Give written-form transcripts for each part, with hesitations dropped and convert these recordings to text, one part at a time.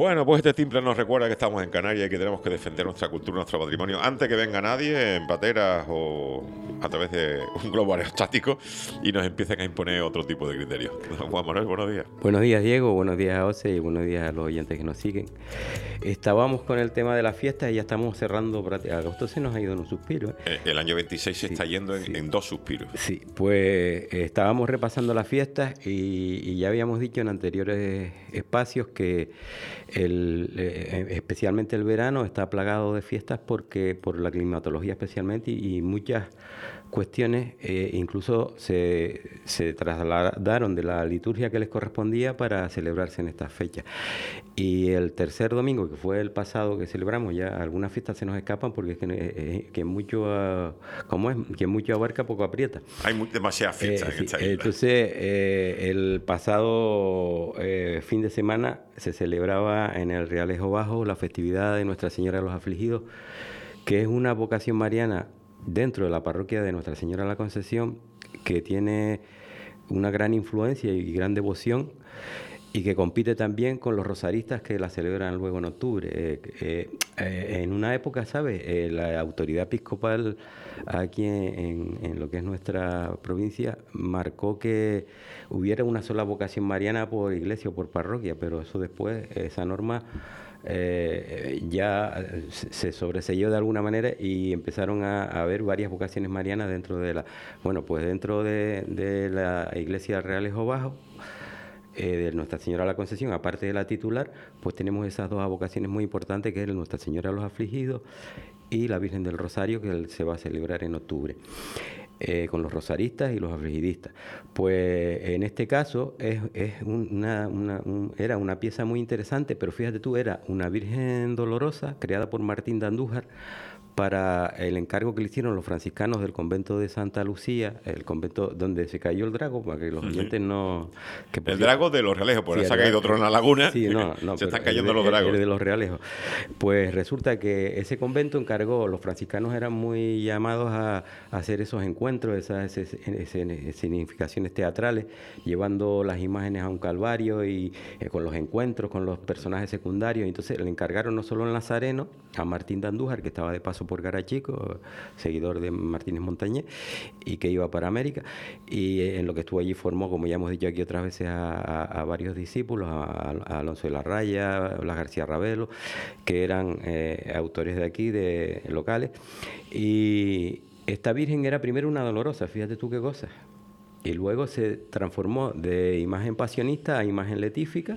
Bueno, pues este timbre nos recuerda que estamos en Canarias y que tenemos que defender nuestra cultura, nuestro patrimonio, antes que venga nadie en pateras o a través de un globo aerostático y nos empiecen a imponer otro tipo de criterios. Juan Manuel, buenos días. Buenos días, Diego, buenos días a Ose y buenos días a los oyentes que nos siguen. Estábamos con el tema de las fiestas y ya estamos cerrando. Agosto se nos ha ido en un suspiro. El año 26 se está yendo en dos suspiros. Sí, pues estábamos repasando las fiestas y ya habíamos dicho en anteriores espacios que especialmente el verano está plagado de fiestas porque por la climatología especialmente y muchas cuestiones incluso se trasladaron de la liturgia que les correspondía para celebrarse en estas fechas. Y el tercer domingo, que fue el pasado que celebramos, ya algunas fiestas se nos escapan porque es que mucho, que mucho abarca, poco aprieta. Hay demasiadas fiestas en esta isla. Entonces, el pasado fin de semana se celebraba en el Realejo Bajo la festividad de Nuestra Señora de los Afligidos, que es una vocación mariana dentro de la parroquia de Nuestra Señora de la Concepción, que tiene una gran influencia y gran devoción y que compite también con los rosaristas que la celebran luego en octubre. En una época, ¿sabes? La autoridad episcopal aquí en lo que es nuestra provincia marcó que hubiera una sola vocación mariana por iglesia o por parroquia, pero eso después, esa norma ya se sobreseyó de alguna manera y empezaron a haber varias vocaciones marianas dentro de dentro de la iglesia Realejo Bajo, de Nuestra Señora de la Concepción, aparte de la titular, pues tenemos esas dos vocaciones muy importantes, que es Nuestra Señora de los Afligidos y la Virgen del Rosario, que se va a celebrar en octubre, con los rosaristas y los afligidistas. Pues en este caso era una pieza muy interesante, pero fíjate tú, era una Virgen Dolorosa creada por Martín de Andújar para el encargo que le hicieron los franciscanos del convento de Santa Lucía, el convento donde se cayó el Drago, para que los oyentes no... El Drago de los Realejos, por eso se ha caído otro en la laguna, sí, se están cayendo los dragos. El de los Realejos. Pues resulta que ese convento encargó, los franciscanos eran muy llamados a hacer esos encuentros, esas significaciones teatrales, llevando las imágenes a un calvario y con los encuentros, con los personajes secundarios. Entonces le encargaron no solo al Nazareno, a Martín de Andújar, que estaba de paso por Garachico, seguidor de Martínez Montañés, y que iba para América, y en lo que estuvo allí formó, como ya hemos dicho aquí otras veces, a varios discípulos, a Alonso de la Raya, Blas García Ravelo, que eran autores de aquí, de locales, y esta Virgen era primero una dolorosa, fíjate tú qué cosa, y luego se transformó de imagen pasionista a imagen letífica,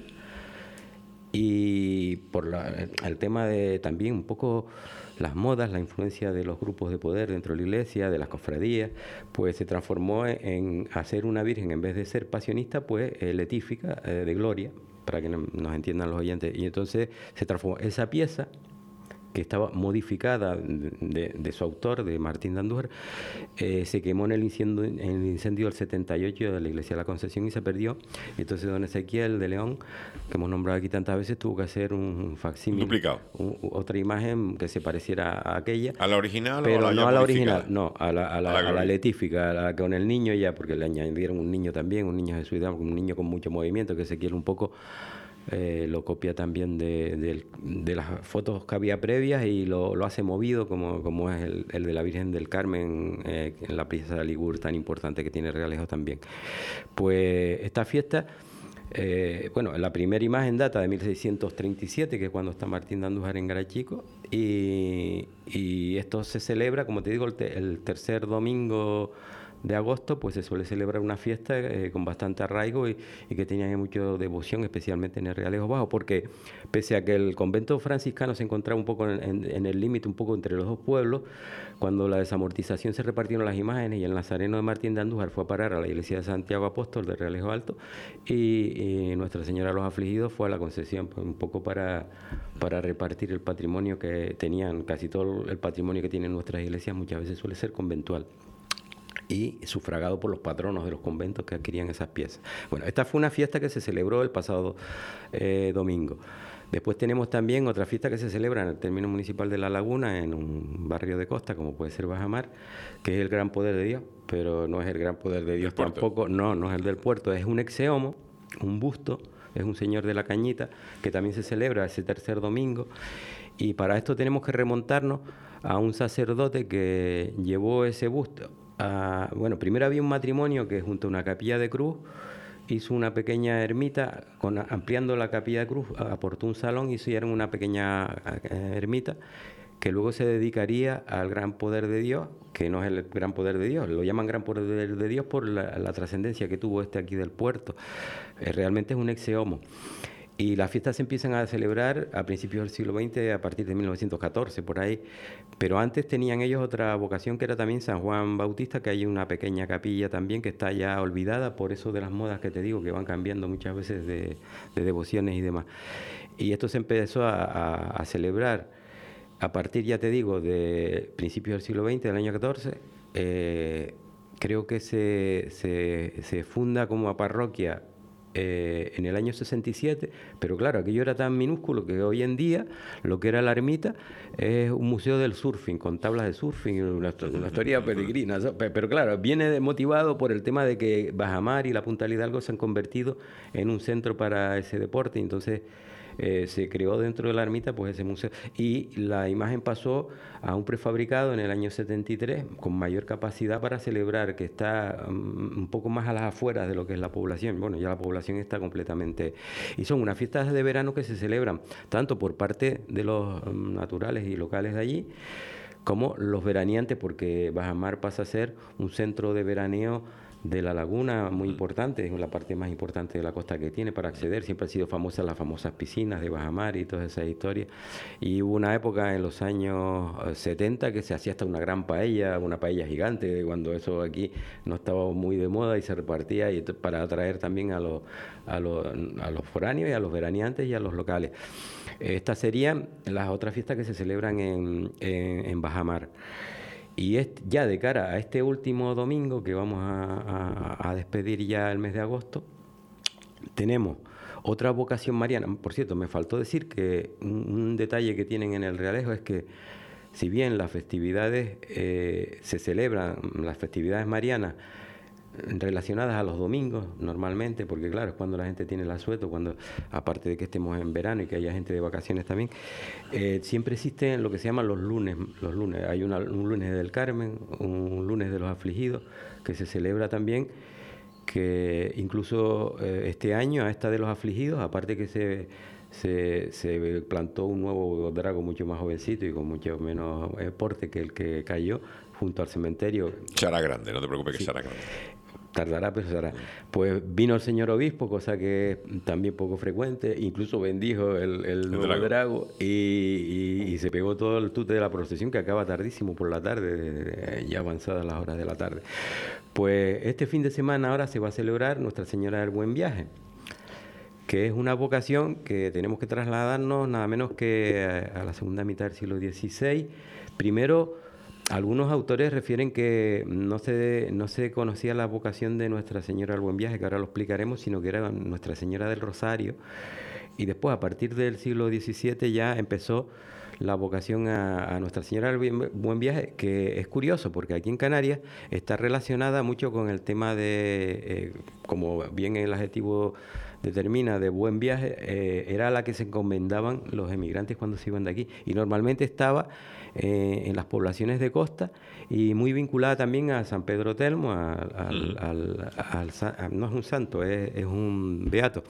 y por el tema de también un poco las modas, la influencia de los grupos de poder dentro de la iglesia, de las cofradías, pues se transformó en hacer una Virgen, en vez de ser pasionista, pues letífica, de gloria, para que nos entiendan los oyentes. Y entonces se transformó esa pieza, que estaba modificada de su autor, de Martín de Andújar, se quemó en el incendio del 78 de la iglesia de la Concepción y se perdió. Entonces don Ezequiel de León, que hemos nombrado aquí tantas veces, tuvo que hacer un facsímil, duplicado, otra imagen que se pareciera a aquella. ¿A la original pero o no a la original? No, a la letífica, a la con el niño ya, porque le añadieron un niño también, un niño jesuita, un niño con mucho movimiento, que Ezequiel un poco... lo copia también de las fotos que había previas y lo hace movido como es el de la Virgen del Carmen, en la pieza de Ligur tan importante que tiene Realejo también. Pues esta fiesta, la primera imagen data de 1637, que es cuando está Martín de Andújar en Garachico, y esto se celebra, como te digo, el tercer domingo de agosto, pues se suele celebrar una fiesta con bastante arraigo y que tenía mucha devoción, especialmente en el Realejo Bajo, porque pese a que el convento franciscano se encontraba un poco en el límite, un poco entre los dos pueblos, cuando la desamortización se repartieron las imágenes y el nazareno de Martín de Andújar fue a parar a la iglesia de Santiago Apóstol de Realejo Alto y Nuestra Señora de los Afligidos fue a la Concepción, pues, un poco para repartir el patrimonio que tenían, casi todo el patrimonio que tienen nuestras iglesias muchas veces suele ser conventual, y sufragado por los patronos de los conventos que adquirían esas piezas. Bueno, esta fue una fiesta que se celebró el pasado domingo. Después tenemos también otra fiesta que se celebra en el término municipal de La Laguna, en un barrio de costa, como puede ser Bajamar, que es el Gran Poder de Dios, pero no es el Gran Poder de Dios tampoco, no es el del puerto, es un exeomo, un busto es un señor de la Cañita, que también se celebra ese tercer domingo. Y para esto tenemos que remontarnos a un sacerdote que llevó ese busto. Bueno, primero había un matrimonio que junto a una capilla de cruz hizo una pequeña ermita, ampliando la capilla de cruz, aportó un salón y hicieron una pequeña ermita que luego se dedicaría al gran poder de Dios, que no es el gran poder de Dios, lo llaman gran poder de Dios por la trascendencia que tuvo aquí del puerto. Realmente es un ex homo. Y las fiestas se empiezan a celebrar a principios del siglo XX, a partir de 1914, por ahí. Pero antes tenían ellos otra vocación, que era también San Juan Bautista, que hay una pequeña capilla también que está ya olvidada por eso de las modas que te digo, que van cambiando muchas veces de devociones y demás. Y esto se empezó a celebrar a partir, ya te digo, de principios del siglo XX, del año 14. Creo que se funda como parroquia en el año 67, pero claro, aquello era tan minúsculo que hoy en día lo que era la ermita es un museo del surfing, con tablas de surfing, una historia peregrina, pero claro, viene motivado por el tema de que Bajamar y la Punta del Hidalgo se han convertido en un centro para ese deporte, entonces se creó dentro de la ermita pues ese museo, y la imagen pasó a un prefabricado en el año 73 con mayor capacidad para celebrar, que está un poco más a las afueras de lo que es la población. Bueno, ya la población está completamente... Y son unas fiestas de verano que se celebran tanto por parte de los naturales y locales de allí, como los veraneantes, porque Bajamar pasa a ser un centro de veraneo de la laguna muy importante, es la parte más importante de la costa que tiene para acceder. Siempre han sido famosas las famosas piscinas de Bajamar y todas esas historias. Y hubo una época en los años 70 que se hacía hasta una gran paella, una paella gigante, cuando eso aquí no estaba muy de moda, y se repartía y para atraer también a los foráneos y a los veraneantes y a los locales. Estas serían las otras fiestas que se celebran en Bajamar. Y ya de cara a este último domingo, que vamos a despedir ya el mes de agosto, tenemos otra vocación mariana. Por cierto, me faltó decir que un detalle que tienen en el Realejo es que, si bien las festividades se celebran, las festividades marianas relacionadas a los domingos normalmente, porque claro, es cuando la gente tiene el asueto, cuando, aparte de que estemos en verano y que haya gente de vacaciones también, siempre existen lo que se llaman los lunes. Hay un lunes del Carmen, un lunes de los afligidos, que se celebra también, que incluso este año, a esta de los afligidos, aparte que se plantó un nuevo drago mucho más jovencito y con mucho menos porte que el que cayó junto al cementerio. Será grande, no te preocupes, que será grande. Tardará, pero será. Pues vino el señor obispo, cosa que es también poco frecuente, incluso bendijo el nuevo drago y se pegó todo el tute de la procesión, que acaba tardísimo por la tarde, ya avanzadas las horas de la tarde. Pues este fin de semana ahora se va a celebrar Nuestra Señora del Buen Viaje, que es una vocación que tenemos que trasladarnos nada menos que a la segunda mitad del siglo XVI. Primero, algunos autores refieren que no se conocía la vocación de Nuestra Señora del Buen Viaje, que ahora lo explicaremos, sino que era Nuestra Señora del Rosario. Y después, a partir del siglo XVII, ya empezó la vocación a Nuestra Señora del Buen Viaje, que es curioso, porque aquí en Canarias está relacionada mucho con el tema de, como bien el adjetivo determina, de buen viaje, era la que se encomendaban los emigrantes cuando se iban de aquí. Y normalmente estaba en las poblaciones de costa y muy vinculada también a San Pedro Telmo, no es un santo, es un beato,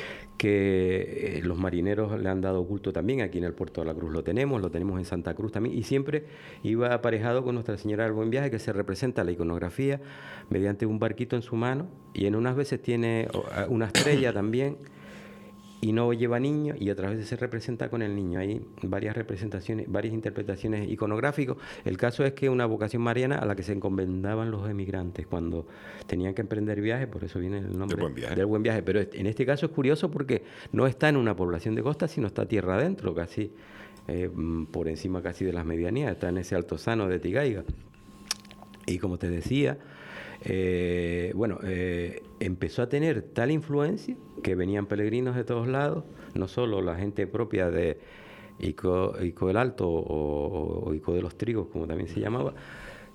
que los marineros le han dado culto también. Aquí en el Puerto de la Cruz lo tenemos en Santa Cruz también, y siempre iba aparejado con Nuestra Señora del Buen Viaje, que se representa la iconografía mediante un barquito en su mano, y en unas veces tiene una estrella también, y no lleva niño, y otras veces se representa con el niño. Hay varias representaciones, varias interpretaciones iconográficas. El caso es que una vocación mariana a la que se encomendaban los emigrantes cuando tenían que emprender viajes, por eso viene el nombre del Buen Viaje. Pero en este caso es curioso porque no está en una población de costa, sino está tierra adentro, casi por encima casi de las medianías, está en ese altozano de Tigaiga. Y como te decía, empezó a tener tal influencia que venían peregrinos de todos lados, no solo la gente propia de Ico del Alto o Ico de los Trigos, como también se llamaba,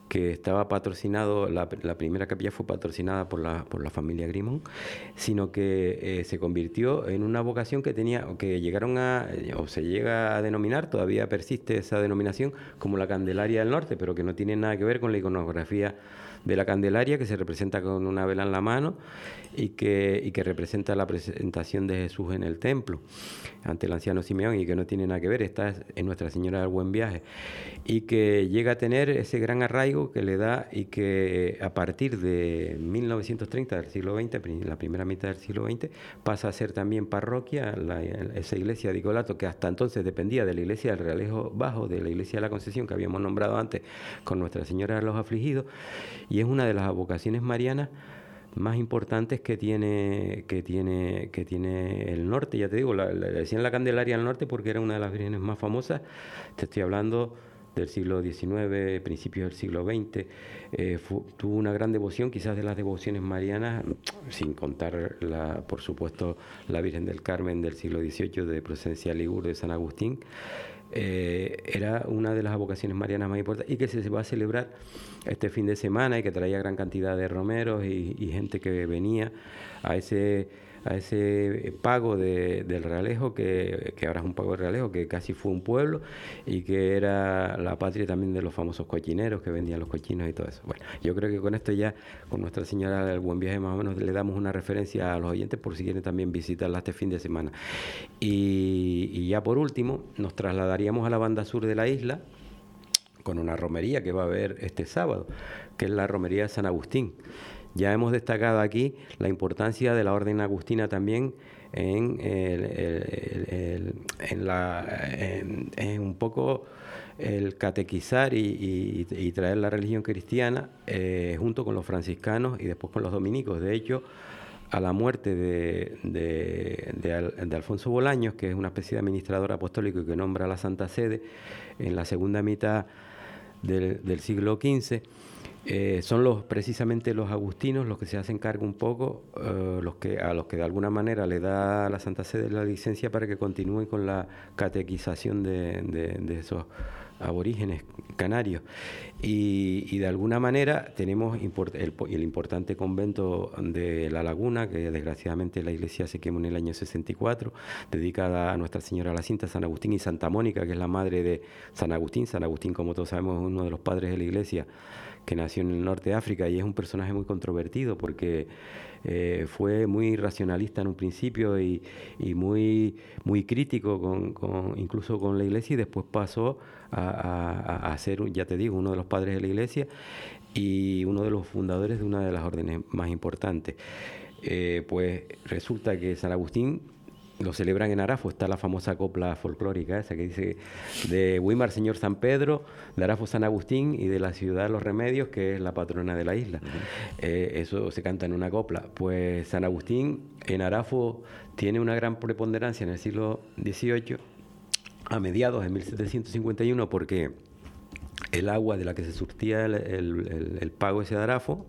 que estaba patrocinado, la primera capilla fue patrocinada por la familia Grimont, sino que se convirtió en una vocación que tenía, que llegaron o se llega a denominar, todavía persiste esa denominación, como la Candelaria del Norte, pero que no tiene nada que ver con la iconografía de la Candelaria, que se representa con una vela en la mano y que representa la presentación de Jesús en el templo ante el anciano Simeón, y que no tiene nada que ver. Esta es Nuestra Señora del Buen Viaje, y que llega a tener ese gran arraigo que le da, y que a partir de 1930 del siglo XX, la primera mitad del siglo XX, pasa a ser también parroquia, esa iglesia de Icolato, que hasta entonces dependía de la iglesia del Realejo Bajo, de la iglesia de la Concepción que habíamos nombrado antes, con Nuestra Señora de los Afligidos, y es una de las vocaciones marianas más importantes que tiene el norte. Ya te digo, le decían la Candelaria del Norte porque era una de las vírgenes más famosas. Te estoy hablando del siglo XIX, principios del siglo XX. Tuvo una gran devoción, quizás de las devociones marianas, sin contar, por supuesto, la Virgen del Carmen del siglo XVIII, de Procedencia Ligur, de San Agustín. Era una de las vocaciones marianas más importantes, y que se va a celebrar este fin de semana, y que traía gran cantidad de romeros y gente que venía a ese pago del Realejo, que ahora es un pago de Realejo, que casi fue un pueblo, y que era la patria también de los famosos cochineros que vendían los cochinos y todo eso. Bueno, yo creo que con esto ya, con Nuestra Señora del Buen Viaje, más o menos le damos una referencia a los oyentes por si quieren también visitarla este fin de semana. Y ya por último, nos trasladaríamos a la banda sur de la isla con una romería que va a haber este sábado, que es la romería de San Agustín. Ya hemos destacado aquí la importancia de la orden agustina también en un poco el catequizar y traer la religión cristiana junto con los franciscanos y después con los dominicos. De hecho, a la muerte de Alfonso Bolaños, que es una especie de administrador apostólico y que nombra a la Santa Sede en la segunda mitad del siglo XV, son precisamente los agustinos los que se hacen cargo un poco, a los que de alguna manera le da la Santa Sede la licencia para que continúen con la catequización de esos aborígenes canarios. Y de alguna manera tenemos el importante convento de La Laguna, que desgraciadamente la iglesia se quemó en el año 64, dedicada a Nuestra Señora de la Cinta, San Agustín, y Santa Mónica, que es la madre de San Agustín. San Agustín, como todos sabemos, es uno de los padres de la iglesia, que nació en el norte de África, y es un personaje muy controvertido porque fue muy racionalista en un principio y muy crítico incluso con la iglesia, y después pasó a ser, ya te digo, uno de los padres de la iglesia y uno de los fundadores de una de las órdenes más importantes. Pues resulta que San Agustín lo celebran en Arafo. Está la famosa copla folclórica esa que dice: de Güímar Señor San Pedro, de Arafo San Agustín, y de la ciudad de Los Remedios, que es la patrona de la isla. Eso se canta en una copla. Pues San Agustín en Arafo tiene una gran preponderancia en el siglo XVIII, a mediados de 1751, porque el agua de la que se surtía el pago ese de Arafo,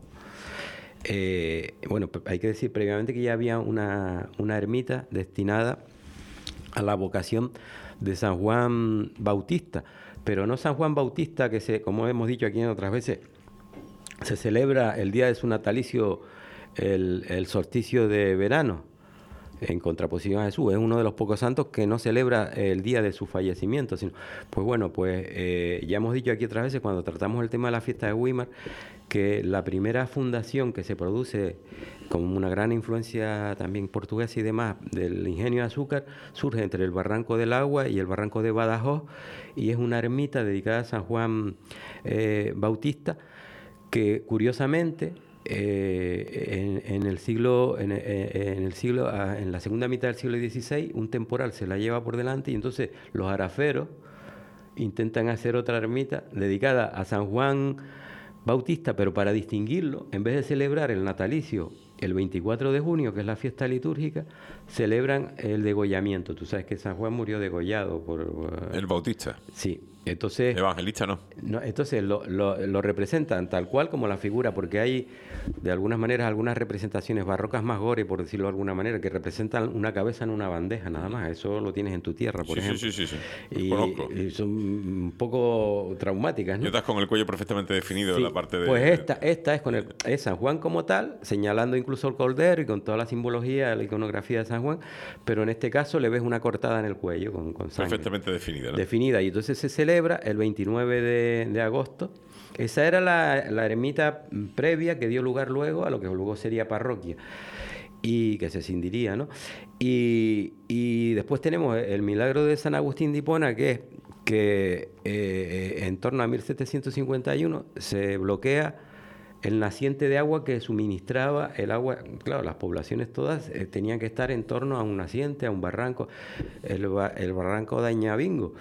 bueno, hay que decir previamente que ya había una ermita destinada a la vocación de San Juan Bautista, pero no San Juan Bautista que como hemos dicho aquí en otras veces, se celebra el día de su natalicio, el solsticio de verano, en contraposición a Jesús. Es uno de los pocos santos que no celebra el día de su fallecimiento, sino, pues bueno, ya hemos dicho aquí otras veces, cuando tratamos el tema de la fiesta de Güímar, que la primera fundación que se produce con una gran influencia también portuguesa y demás del ingenio de azúcar surge entre el Barranco del Agua y el Barranco de Badajoz, y es una ermita dedicada a San Juan Bautista, que curiosamente en la segunda mitad del siglo XVI un temporal se la lleva por delante, y entonces los araferos intentan hacer otra ermita dedicada a San Juan Bautista, pero para distinguirlo, en vez de celebrar el natalicio el 24 de junio, que es la fiesta litúrgica, celebran el degollamiento. Tú sabes que San Juan murió degollado por... ¿El Bautista? Sí, Entonces, evangelista no. Entonces lo representan tal cual como la figura, porque hay de algunas maneras algunas representaciones barrocas más gore, por decirlo de alguna manera, que representan una cabeza en una bandeja nada más. Eso lo tienes en tu tierra, por ejemplo. Sí. Y son un poco traumáticas, ¿no? Y otras con el cuello perfectamente definido en la parte de... Pues esta es San Juan como tal, señalando incluso el cordero y con toda la simbología, la iconografía de San Juan, pero en este caso le ves una cortada en el cuello con sangre. Perfectamente definida, ¿no? Definida, y entonces se celebra el 29 de agosto. Esa era la ermita previa que dio lugar luego a lo que luego sería parroquia y que se cindiría, ¿no? Y después tenemos el milagro de San Agustín de Hipona, que es que en torno a 1751 se bloquea el naciente de agua que suministraba el agua. Claro, las poblaciones todas tenían que estar en torno a un naciente, a un barranco, el barranco de Añabingo.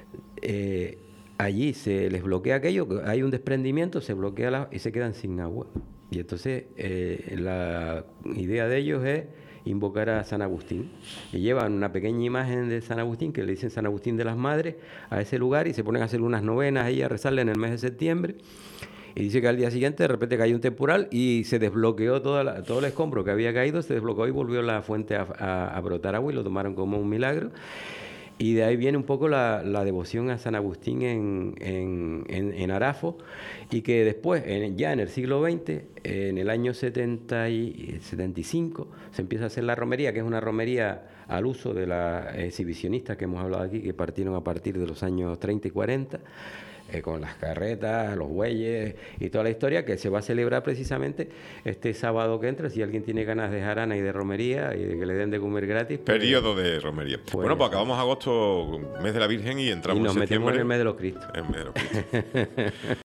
Allí se les bloquea aquello, hay un desprendimiento, se bloquea y se quedan sin agua. Y entonces la idea de ellos es invocar a San Agustín. Y llevan una pequeña imagen de San Agustín, que le dicen San Agustín de las Madres, a ese lugar y se ponen a hacer unas novenas ahí a rezarle en el mes de septiembre. Y dice que al día siguiente de repente cayó un temporal y se desbloqueó todo el escombro que había caído, se desbloqueó y volvió la fuente a brotar agua y lo tomaron como un milagro. Y de ahí viene un poco la devoción a San Agustín en Arafo, y que después, ya en el siglo XX, en el año 75, se empieza a hacer la romería, que es una romería al uso de las exhibicionistas que hemos hablado aquí, que partieron a partir de los años 30 y 40, con las carretas, los bueyes y toda la historia, que se va a celebrar precisamente este sábado que entra. Si alguien tiene ganas de jarana y de romería y de que le den de comer gratis, pues, periodo de romería. Bueno, pues acabamos agosto, mes de la Virgen, y entramos y nos en septiembre. metemos en el mes de los Cristos. En mes de los Cristos.